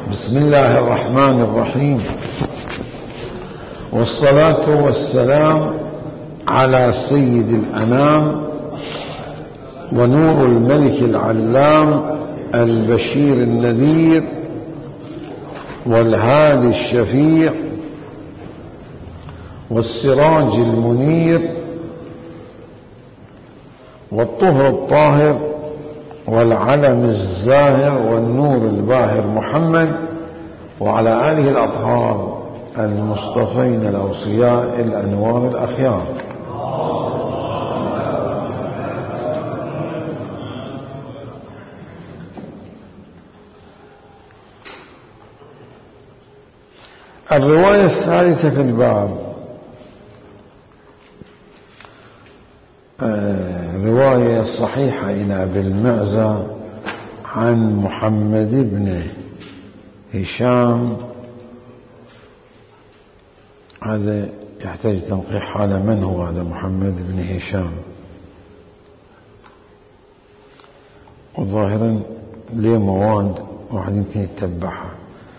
بسم الله الرحمن الرحيم، والصلاة والسلام على سيد الأنام ونور الملك العلام البشير النذير والهادي الشفيع والسراج المنير والطهر الطاهر والعلم الزاهر والنور الباهر محمد وعلى آله الأطهار المصطفين الأوصياء الأنوار الأخيار. الرواية الثالثة في الباب رواية صحيحة إلى أبي المعزى عن محمد بن هشام. هذا يحتاج تنقيح على من هو هذا محمد بن هشام، وظاهرا ليه مواد واحد يمكن يتبعها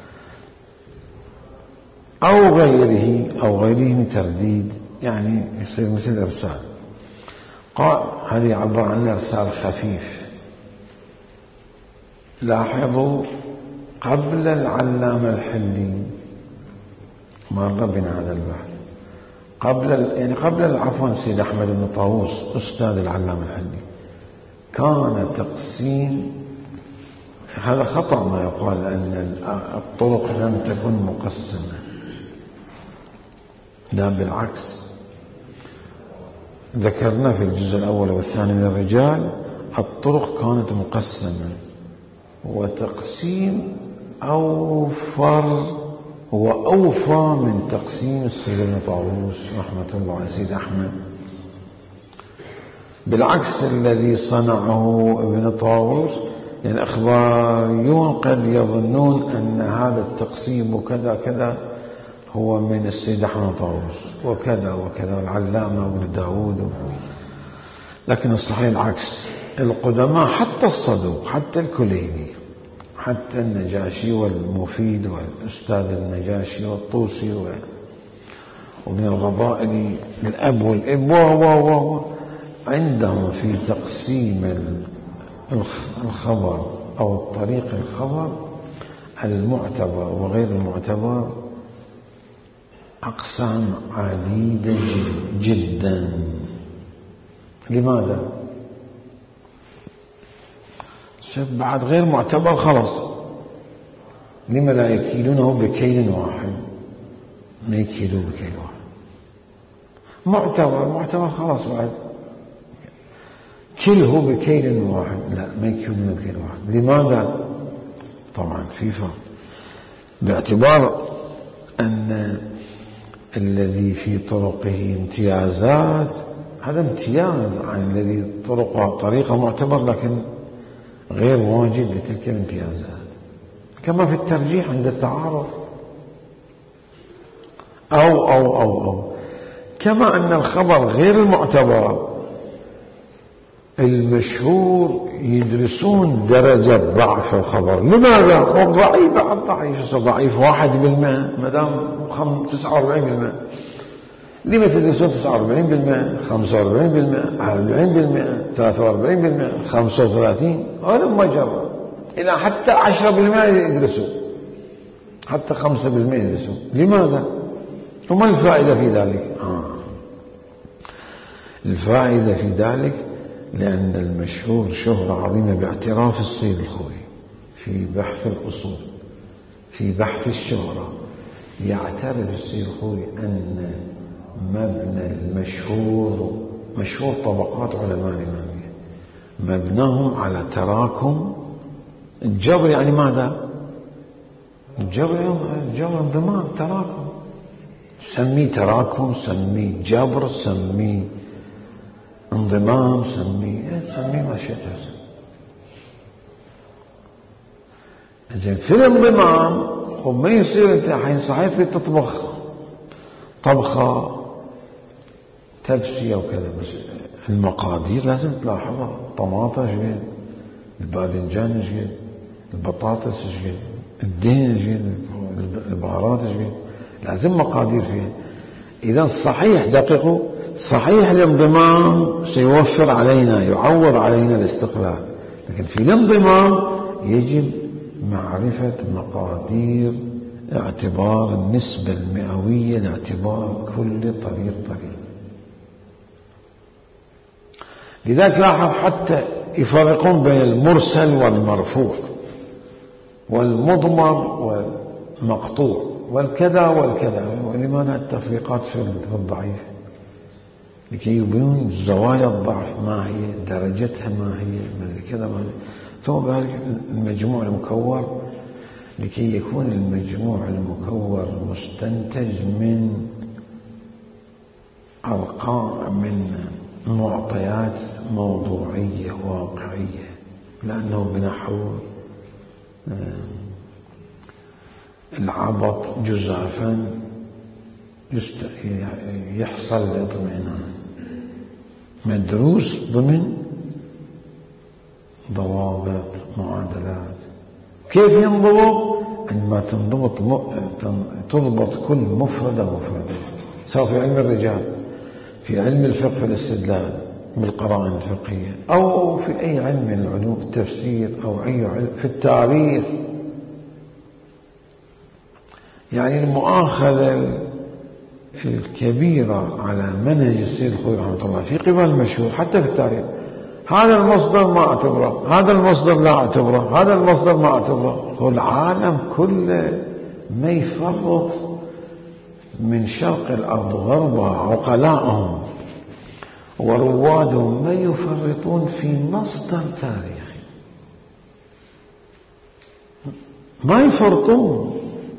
أو غيره ترديد، يعني يصير مثل إرسال. قال هذا يعبر عن إرسال خفيف. لاحظوا قبل العلامة الحلي مر بنا هذا البحث قبل سيد أحمد بن طاووس أستاذ العلامة الحلي كان تقسيم. هذا خطأ ما يقال أن الطرق لم تكن مقسمة، لا بالعكس. ذكرنا في الجزء الأول والثاني من الرجال الطرق كانت مقسمة، وتقسيم أوفر وأوفى من تقسيم السيد ابن طاووس رحمة الله على سيد أحمد. بالعكس الذي صنعه ابن طاووس، يعني الأخباريون قد يظنون أن هذا التقسيم وكذا كذا هو من السيد أحمد طاووس وكذا وكذا والعلامة وابن داود، لكن الصحيح العكس. القدماء حتى الصدوق حتى الكليني حتى النجاشي والمفيد والأستاذ النجاشي والطوسي وابن الغضائلي الأب والإب عندهم في تقسيم الخبر أو الطريق الخبر المعتبر وغير المعتبر أقسام عديدة جدا. لماذا؟ بعد غير معتبر خلاص، لما لا يكيلونه بكيل واحد؟ ما يكيلوا بكيل واحد. معتبر خلاص، بعد كله بكيل واحد، لا ما يكيلونه بكيل واحد. لماذا؟ طبعا في فرق، باعتبار أن الذي في طرقه امتيازات هذا امتياز عن الذي طريقة معتبر لكن غير واجد لتلك الامتيازات، كما في الترجيح عند التعارض أو كما أن الخبر غير المعتبر المشهور يدرسون درجة ضعف الخبر. لماذا؟ هو ضعيف بعد ضعيف، ضعيف 1% مدام 49%. لما تدرسون 49%، 45%، 40%، 43%، 35؟ هذا مجرد إلى حتى 10% يدرسون، حتى 5% يدرسون. لماذا؟ وما الفائدة في ذلك؟ الفائدة في ذلك لأن المشهور شهرة عظيمة باعتراف السيد الخوئي في بحث الأصول، في بحث الشهرة يعترف السيد الخوئي أن مبنى المشهور مشهور طبقات علماء الإمامية مبناهم على تراكم الجبر. يعني ماذا؟ الجبر انضمام تراكم، سميه تراكم، سميه جبر، سميه انضمام، سميه ما شئت. في الانضمام ما يصير انت حين صحيح في تطبخ طبخة تبسي أو كذا، بس المقادير لازم تلاحظها. الطماطة شقد، الباذنجان شقد، البطاطس شقد، الدين فيه، البهارات فيه، لازم مقادير فيها. إذا صحيح دققوا، صحيح الانضمام سيوفر علينا، يعوض علينا الاستقلال، لكن في الانضمام يجب معرفة مقادير اعتبار النسبة المئوية لاعتبار كل طريق. لذلك لاحظ حتى يفرقون بين المرسل والمرفوع والمضمر والمقطوع والكذا والكذا. ولماذا التفريقات في الضعيف؟ لكي يبينون زوايا الضعف ما هي، درجتها ما هي، كذا ما هي. ثم ذلك المجموع المكور، لكي يكون المجموع المكور مستنتج من أرقام، من معطيات موضوعية واقعية، لأنه بنحو العبط جزافا يحصل الاطمئنان، مدروس ضمن ضوابط معادلات. كيف ينضبط؟ عندما تضبط كل مفردة مفردة، سواء في علم الرجال، في علم الفقه في الاستدلال بالقرائن الفقهية، أو في أي علم من العلوم، التفسير، أو أي علم في التاريخ. يعني المؤاخذة الكبيرة على منهج السيد الخوئي رحمه الله في قبل المشهور حتى في التاريخ، هذا المصدر ما اعتبره، هذا المصدر لا اعتبره، هذا المصدر ما اعتبره. العالم كله ما يفرط من شرق الأرض وغربها، عقلاءهم وروادهم ما يفرطون في مصدر تاريخي، ما يفرطون.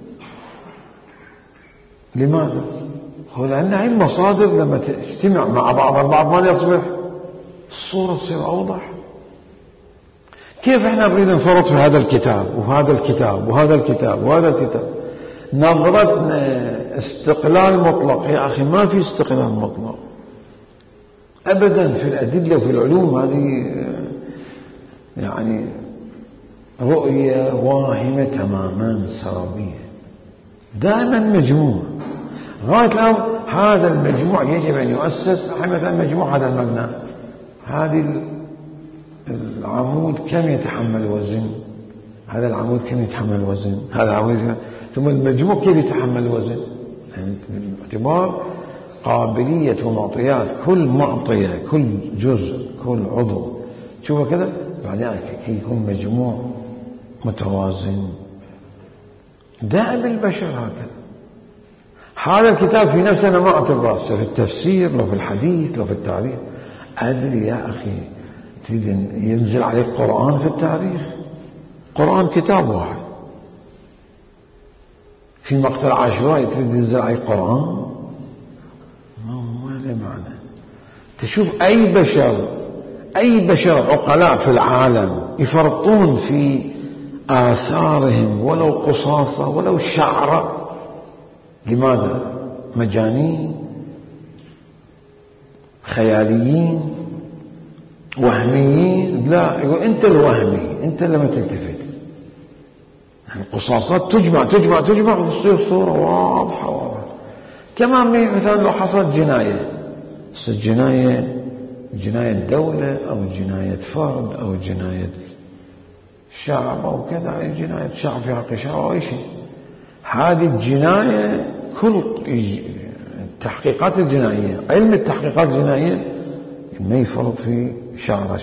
لماذا؟ لأن هاي المصادر لما تجتمع مع بعض البعض ما يصبح الصورة تصير أوضح. كيف احنا نريد نفرط في هذا الكتاب وهذا الكتاب وهذا الكتاب وهذا الكتاب؟ نظرتنا استقلال مطلق. يا أخي ما في استقلال مطلق أبدا في الأدلة وفي العلوم. هذه يعني رؤية واهمة تماما سرابية. دائما مجموع غاية الأمر، هذا المجموع يجب أن يؤسس. مثلا مجموع هذا المبنى، هذه العمود كم يتحمل وزن، هذا العمود كم يتحمل وزن، هذا العمود، ثم المجموع كيف يتحمل وزن. يعني باعتبار قابلية ومعطيات كل معطية، كل جزء، كل عضو، شوفوا كذا، بعدين كي يكون مجموع متوازن. دائما البشر هكذا. هذا الكتاب في نفسه أنا ما أعتبره، في التفسير لو في الحديث لو في التاريخ. أدري يا أخي، تريد ينزل عليك قرآن في التاريخ؟ قرآن كتاب واحد. في مقتل عاشوراء تريد ينزل عليك قرآن؟ ما له معنى. تشوف أي بشر عقلاء في العالم يفرطون في آثارهم ولو قصاصة ولو شعرة. لماذا؟ مجانين، خياليين، وهميين. لا، يقول أنت الوهمي، أنت لما تلتفت. يعني قصاصات تجمع وتصير صورة واضحة. كمان مثلا لو حصلت جناية، جناية دولة أو جناية فرد أو جناية شعب أو كذا، جناية شعب في حق شعب أو أي شيء. هذه الجناية كل التحقيقات الجنائية، علم التحقيقات الجنائية ما يفرط في شعرة.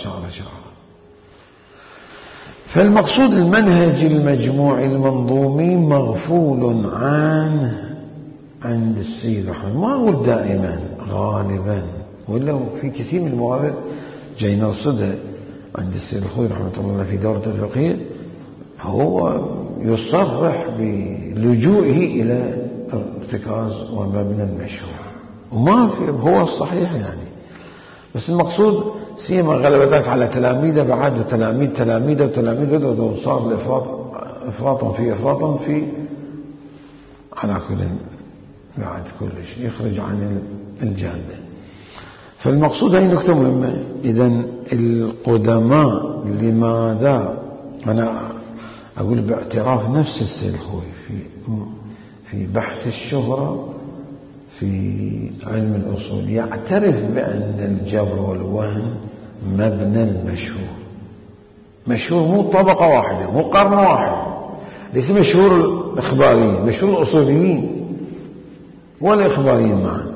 فالمقصود المنهج المجموعي المنظومي مغفول عنه عند السيد رحمه. ما أقول دائما، غالبا، ولا في كثير من الموارد جاي نرصدها عند السيد الخوئي رحمه الله في دورة الفقهية. هو يصرح بلجوئه إلى ارتكاز ومبنى المشروع، وما في هو الصحيح يعني. بس المقصود سيما غلبتك على تلاميذه، بعد تلاميذه وصار إفراط في على كل، بعد كل شيء يخرج عن الجادة. فالمقصود هي نكتة مهمة. إذن القدماء لماذا؟ أنا أقول باعتراف نفس السيد الخوئي في بحث الشهرة في علم الأصول يعترف بأن الجبر والوهن مبنى المشهور. مشهور مو طبقة واحدة، مو قرن واحد، ليس مشهور الإخباريين، مشهور الأصوليين والإخباريين معا.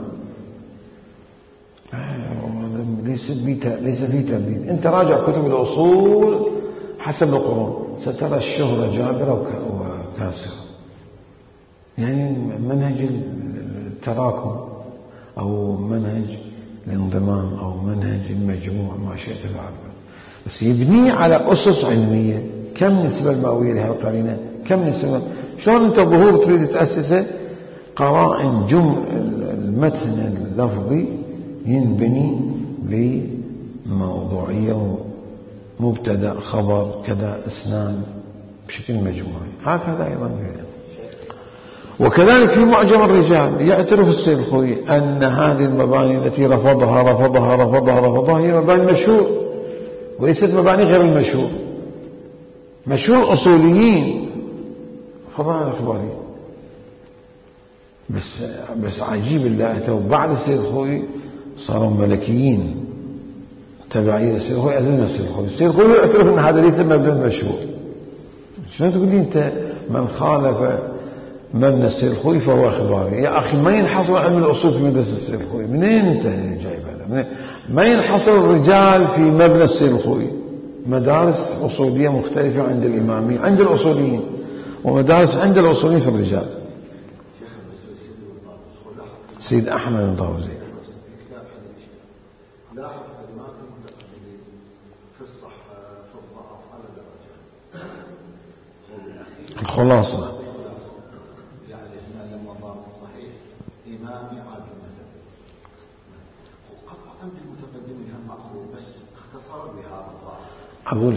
ليس في ترديد. أنت راجع كتب الأصول حسب القرون سترى الشهرة جابرة وكاسرة. يعني منهج التراكم أو منهج الانضمام أو منهج المجموع ما شئت تعبر، بس يبني على أسس علمية. كم نسبة المئوية لهذه القرينة؟ كم نسبة؟ شلون أنت الظهور تريد تأسسه؟ قرائن المتن اللفظي ينبني بموضوعية ومبتدأ خبر كذا اسنان بشكل مجموعي. هكذا أيضا. وكذلك في معجم الرجال يعترف السيد الخوئي أن هذه المباني التي رفضها هي مباني مشهور وليست مباني غير المشهور. مشهور أصوليين فضاء الإخباريين. بس عجيب الله أتوا بعد السيد الخوئي صاروا ملكيين تبعية السيد الخوئي أزلنا السيد الخوئي. السيد الخوئي يعترف أن هذا ليس مبنى المشهور. شلون تقول لي أنت من خالف مبنى السيد الخوئي فهو إخباري؟ يا أخي ما ينحصر علم الأصول في مدرسة السيد الخوئي. منين أنت جايب هذا؟ ما ينحصر الرجال في مبنى السيد الخوئي. مدارس أصولية مختلفة عند الإمامية عند الأصوليين، ومدارس عند الأصوليين في الرجال. سيد أحمد الضوزي لاحظ كلمات المتقدمين في الصحة في الضعف على درجات. الخلاصة يعني إحنا لما ضاف الصحيح إمامي عادل مثلا وقطع عند المتقدمين هم مأخوذ بس اختصر بهذا الضعف. أقول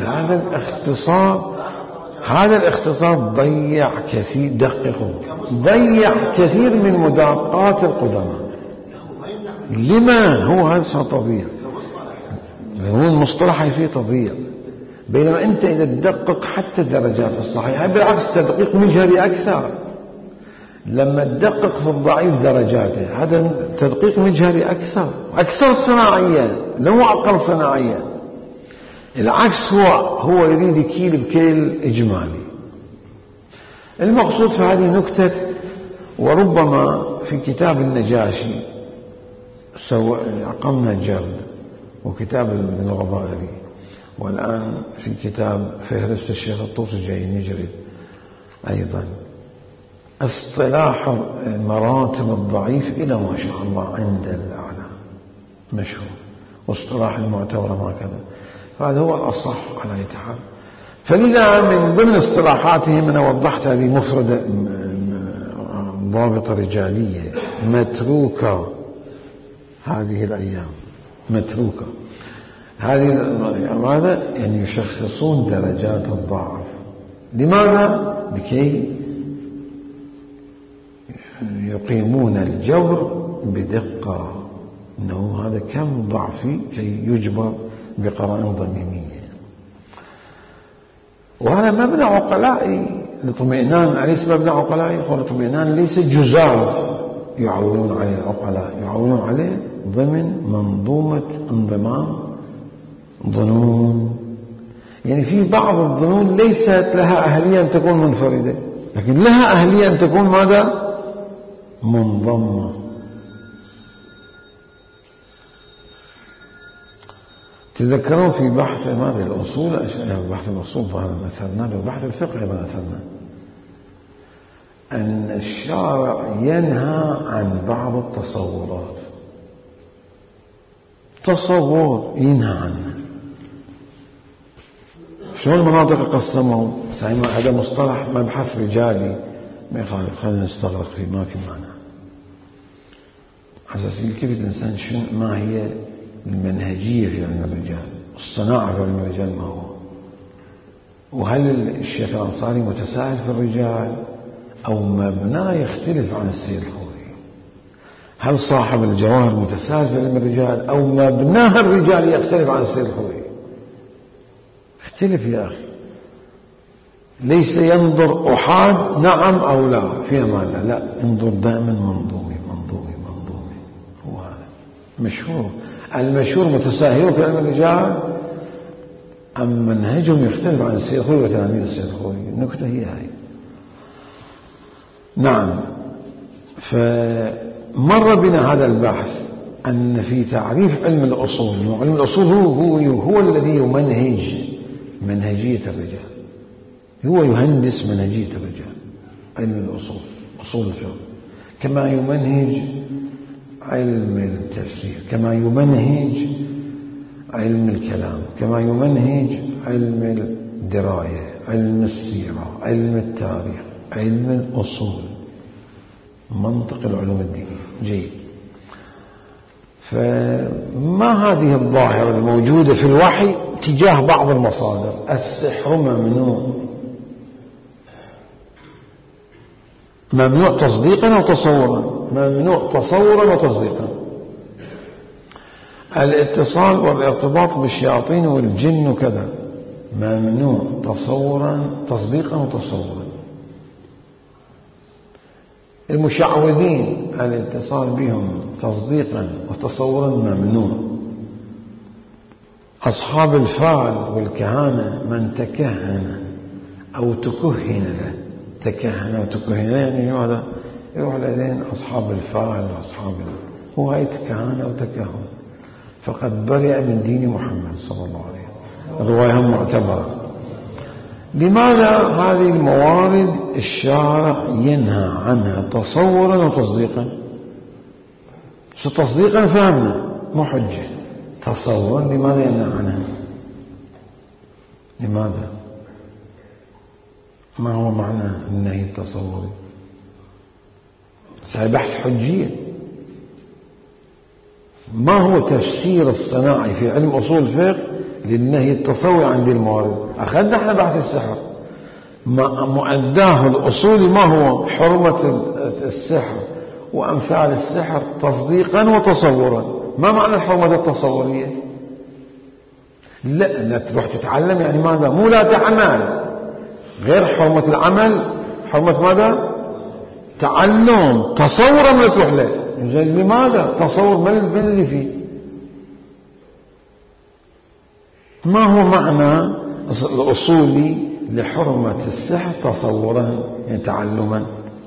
هذا الاختصار ضيع كثير، دققوا، ضيع كثير من مداقات القدماء. لما هو هذا تضييع؟ هو المصطلح فيه تضييع. بينما أنت إذا تدقق حتى درجات الصحيح بالعكس تدقيق مجهري أكثر. لما تدقق في الضعيف درجاته هذا تدقيق مجهري أكثر صناعيا، لو أقل صناعيا. العكس هو يريد يكيل بكيل إجمالي. المقصود في هذه نكتة. وربما في كتاب النجاشي أقمنا جرد، وكتاب ابن الغضائري، والآن في كتاب فهرست الشيخ الطوسي جاي نجرد أيضا اصطلاح مراتب الضعيف إلى ما شاء الله عند الأعلى مشهور، واصطلاح المعتبر ما كذا. فهذا هو الأصح على أي حال. فلذا من ضمن اصطلاحاتهم أنا وضحت هذه مفردة ضابطة رجالية متروكة هذه الأيام، متروكة هذه الأيام. هذا يعني يشخصون درجات الضعف. لماذا؟ لكي يقيمون الجبر بدقة، أنه هذا كم ضعفي كي يجبر بقرائن ضميمية. وهذا مبنى عقلائي لطمئنان، ليس مبنى عقلائي، هو الاطمئنان ليس جزاف يعولون عليه العقلاء، يعولون عليه ضمن منظومة انضمام ظنون. يعني في بعض الظنون ليست لها أهلية أن تكون منفردة، لكن لها أهلية أن تكون ماذا؟ منضمة. تذكرون في بحث ماذا الأصول، بحث الأصول ظهر مثلنا، وبحث الفقه أيضا مثلنا أن الشارع ينهى عن بعض التصورات. تصور ينهى عنه. شو المناطق قسمه؟ هذا مصطلح مبحث رجالي ما يخالف، خلينا نستغرق فيه ما في معنى. على أساس يكتب الإنسان ما هي المنهجية في علم الرجال، الصناعة في علم الرجال ما هو، وهل الشيخ الأنصاري متساهل في الرجال أو مبناه يختلف عن السيد الخوئي؟ هل صاحب الجواهر متساهل في علم الرجال أو مبناه الرجال يختلف عن السيد الخوئي؟ اختلف يا أخي. ليس ينظر أحاد نعم أو لا فيها معنى، لا، انظر دائما منظومي منظومي منظومي. هو هذا مشهور. المشهور متساهلون في علم الرجال، أما منهجهم يختلف عن السيد الخوئي وتلاميذ السيد الخوئي. النكتة هي هاي. نعم. فمر بنا هذا البحث أن في تعريف علم الأصول، علم الأصول هو الذي يمنهج منهجية الرجال، هو يهندس منهجية الرجال. علم الأصول، أصول الفقه، كما يمنهج علم التفسير، كما يمنهج علم الكلام، كما يمنهج علم الدراية، علم السيرة، علم التاريخ، علم الأصول، منطق العلوم الدينية. جيد. فما هذه الظاهرة الموجودة في الوحي تجاه بعض المصادر؟ السحر ممنوع، ممنوع تصديقا أو تصورا، ممنوع تصورا وتصديقا. الاتصال والارتباط بالشياطين والجن وكذا ممنوع تصورا تصديقا وتصورا. المشعوذين الاتصال بهم تصديقا وتصورا ممنوع. أصحاب الفال والكهانة من تكهن أو تكهن له، تكهن وتكهن يعني هذا يروح لدين أصحاب الفال وأصحاب هو هاي كهانة وتكهن، فقد برئ من دين محمد صلى الله عليه وسلم. رواية معتبرة. لماذا هذه الموارد الشارع ينهى عنها تصورا وتصديقا؟ تصديقا فهمنا مو حجة، تصورا لماذا ينهى عنها؟ لماذا؟ ما هو معنى النهي التصوري؟ بحث حجية. ما هو تفسير الصناعي في علم أصول الفقه للنهي التصوري عند الموارد؟ أخذنا احنا بحث السحر، مؤداه الأصولي ما هو؟ حرمة السحر وأمثال السحر تصديقا وتصورا. ما معنى الحرمة التصورية؟ لا تروح تتعلم يعني ماذا؟ مو لا تعمل، غير حرمة العمل، حرمة ماذا؟ تعلم. تصورا لا تروح له. لماذا؟ تصور من اللي فيه؟ ما هو معنى الأصولي لحرمة السحر تصورا يعني تعلما،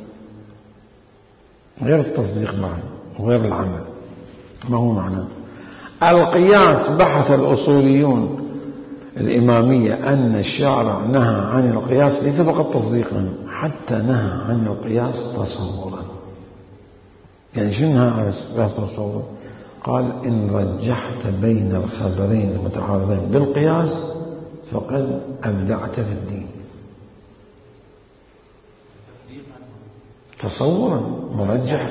غير التصديق معه وغير العمل؟ ما هو معنى القياس؟ بحث الأصوليون الإمامية أن الشارع نهى عن القياس ليس فقط تصديقا، حتى نهى عن القياس تصورا. يعني شنو نهى عن القياس تصورا؟ قال إن رجحت بين الخبرين المتعارضين بالقياس فقد أبدعت في الدين. تصورا مرجح،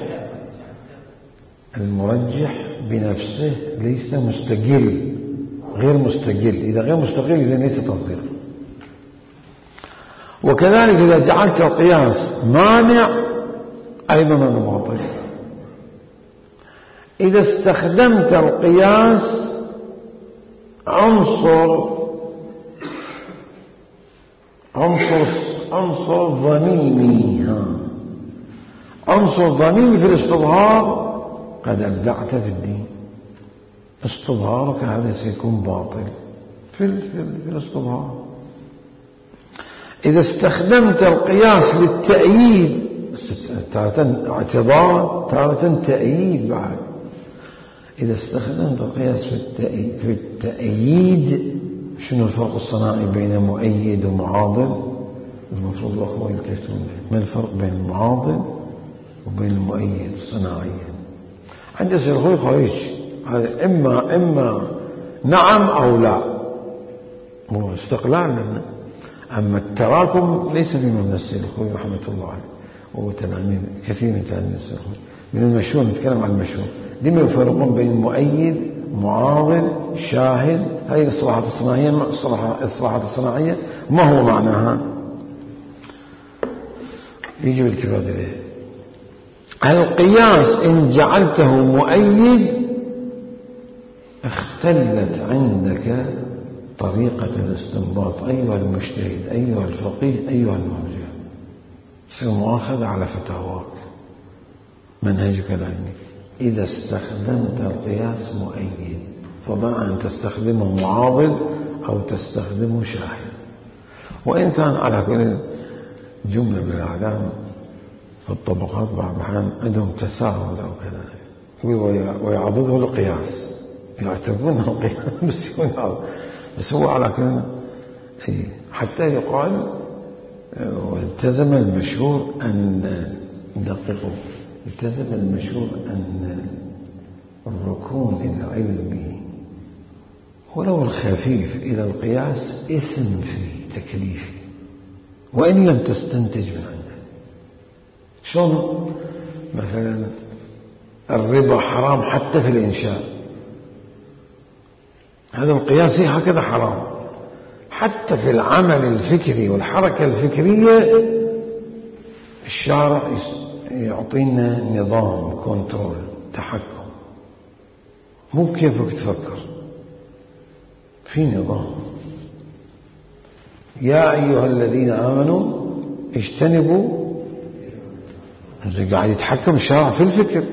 المرجح بنفسه ليس مستقل، غير مستقل. إذا غير مستقل إذا ليس تصديق. وكذلك إذا جعلت القياس مانع أيضا هذا باطل. إذا استخدمت القياس عنصر ضميمي، عنصر ضميمي في الاستظهار، قد أبدعت في الدين. استظهارك هذا سيكون باطل في الاستظهار. إذا استخدمت القياس للتأييد، تارة اعتضاد تارة تأييد بعد. إذا استخدمت القياس في التأييد، شنو الفرق الصناعي بين مؤيد ومعاضد؟ المفروض الأخوة يلتفتون له. ما الفرق بين المعاضد وبين المؤيد صناعيا؟ عند السيد الخوئي خارج هذا إما نعم أو لا، مو استقلال لنا. أما التراكم ليس في مبنى السيد الخوئي رحمة الله عليه وتلاميذ كثير من تلاميذ السيد الخوئي. من المشهور نتكلم عن المشهور. لما يفرقون بين مؤيد، معارض، شاهد؟ هذه الإصلاحات الصناعية ما هو معناها؟ يجب الالتفات إليه. القياس إن جعلته مؤيد اختلت عندك طريقة الاستنباط أيها المجتهد أيها الفقيه أيها المرجع، تصير مؤاخذة على فتاواك منهجك العلمي. إذا استخدمت القياس مؤيد فضع أن تستخدمه معاضد أو تستخدمه شاهد. وإن كان على كل جملة من الأعلام في الطبقات بعض الأحيان عندهم تساهل أو كذا ويعضده القياس، يعتبرونه القياس بس هو على كل حتى يقال والتزم المشهور أن ندققه، التزم المشهور أن الركون العلمي ولو الخفيف إلى القياس إثم فيه تكليفي وإن لم تستنتج من عنده. شلون مثلا الربا حرام حتى في الإنشاء، هذا القياسي هكذا حرام. حتى في العمل الفكري والحركة الفكرية الشارع يعطينا نظام كنترول تحكم، مو بكيفك تفكر، في نظام. يا أيها الذين آمنوا اجتنبوا، قاعد يتحكم الشارع في الفكر.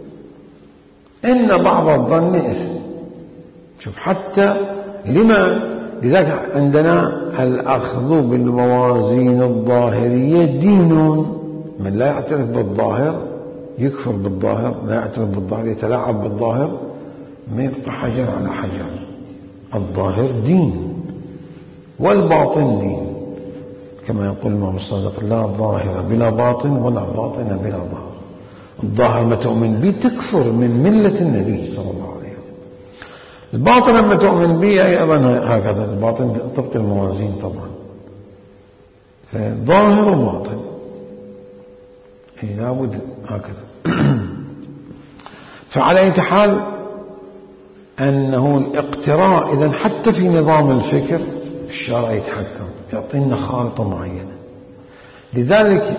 إن بعض الظن إثم. شوف حتى لذلك عندنا الأخذ بالموازين الظاهرية دين. من لا يعترف بالظاهر يكفر بالظاهر، لا يعترف بالظاهر يتلاعب بالظاهر، ما يبقى حجر على حجر. الظاهر دين والباطن دين، كما يقول الإمام الصادق: لا ظاهر بلا باطن ولا باطن بلا ظاهر. الظاهر ما تؤمن به تكفر من ملة النبي صلى الله عليه وسلم. الباطن لما تؤمن به أيضا هكذا، الباطن طبق الموازين طبعا، فظاهر وباطن لابد هكذا. فعلى أي حال أنه الاقتراء إذن حتى في نظام الفكر الشارع يتحكم، يعطينا خارطة معينة. لذلك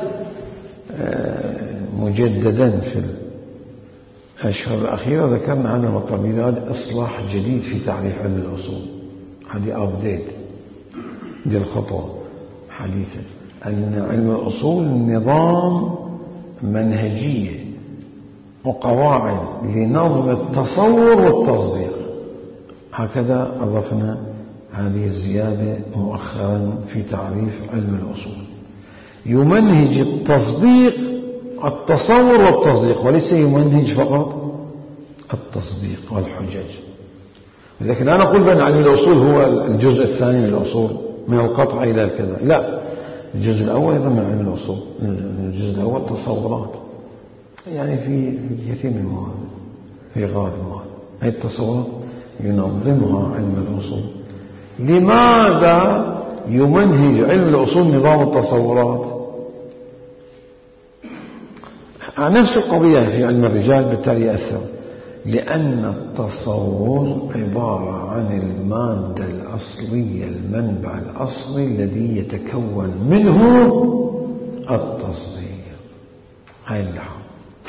مجددا في الأشهر الأخيرة ذكرنا عن المطلبيات إصلاح جديد في تعريف علم الأصول. هذه أبديت دي الخطوة حديثة، أن علم الأصول نظام منهجية وقواعد لنظم التصور والتصديق. هكذا أضفنا هذه الزيادة مؤخرا في تعريف علم الأصول. يمنهج التصور والتصديق، وليس يمنهج فقط التصديق والحجج. لذلك لا نقول بأن علم الأصول هو الجزء الثاني من الأصول من القطع إلى الكذا، لا، الجزء الأول يضمن علم الأصول. الجزء الأول تصورات، يعني في كثير من المواد، في غالب المواد هذه التصورات ينظمها علم الأصول. لماذا يمنهج علم الأصول نظام التصورات؟ نفس القضية في علم الرجال بالتالي يأثر، لأن التصور عبارة عن المادة الأصلية، المنبع الأصلي الذي يتكون منه التصديق. هاي اللحظة،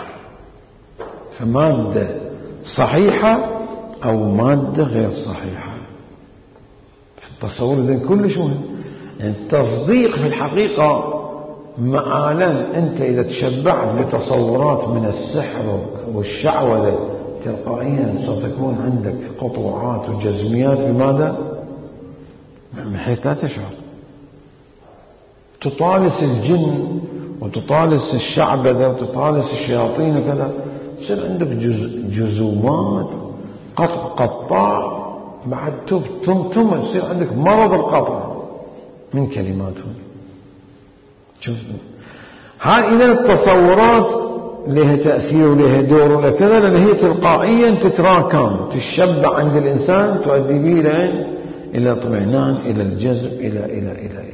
فمادة صحيحة أو مادة غير صحيحة في التصور. إذن كلش مهم. يعني التصديق في الحقيقة مآلا أنت إذا تشبعت بتصورات من السحر والشعوذة تلقائيا ستكون عندك قطوعات وجزميات بماذا؟ من حيث لا تشعر. تطالس الجن وتطالس الشعبذة وتطالس الشياطين وكذا، يصير عندك جزومات قطاع بعد ثم يصير عندك مرض القطع من كلماتهم. شوف هاي إذا التصورات لها تأثير ولها دور ولا كذا، لأن هي تلقائيا تتراكم تشبع عند الإنسان، تؤدي به إلى اطمئنان، إلى الجذب، إلى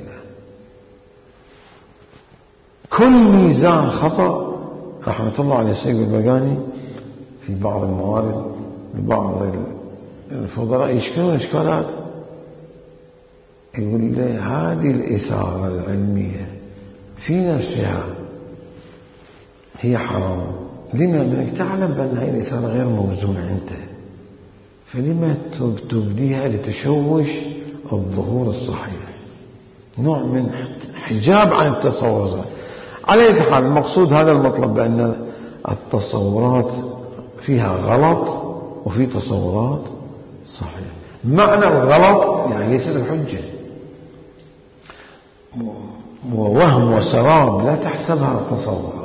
كل ميزان خطأ. رحمة الله عليه السيد البرقاني في بعض الموارد لبعض الفضلاء يشكلون إشكالات، يقول لي هذه الإثارة العلمية في نفسها هي حرام. لما؟ لأنك تعلم بأن هذه الإثارة غير موزونة أنت، فلما تبديها لتشوش الظهور الصحيح، نوع من حجاب عن التصورات. على أي حال المقصود هذا المطلب، بأن التصورات فيها غلط وفي تصورات صحيح. معنى الغلط يعني ليست الحجة، ووهم وسراب لا تحسبها تصورات.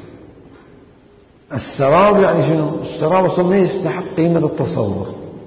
السراب يعني شنو؟ السراب أصلا ما يستحق قيمة التصور.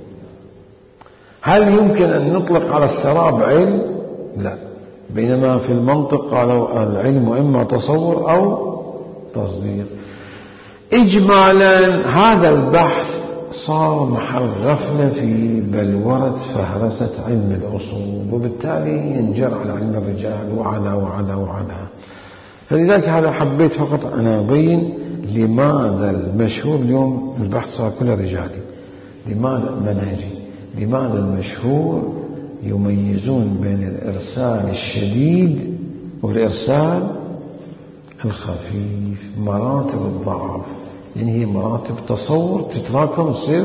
هل يمكن أن نطلق على السراب علم؟ لا. بينما في المنطق قالوا العلم إما تصور أو تصديق. إجمالا هذا البحث صار محل غفلة في بلورة فهرسة علم الأصول، وبالتالي ينجر على علم الرجال وعلى. فلذلك هذا حبيت فقط أن أبين لماذا المشهور اليوم البحث صار كله رجالي، لماذا منهجي، لماذا المشهور يميزون بين الإرسال الشديد والإرسال الخفيف، مراتب الضعف، يعني هي مراتب تصور تتراكم تصير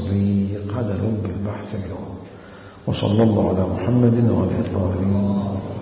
تصديق. هذا لب البحث اليوم. وصلى الله على محمد وعلى آله الطاهرين.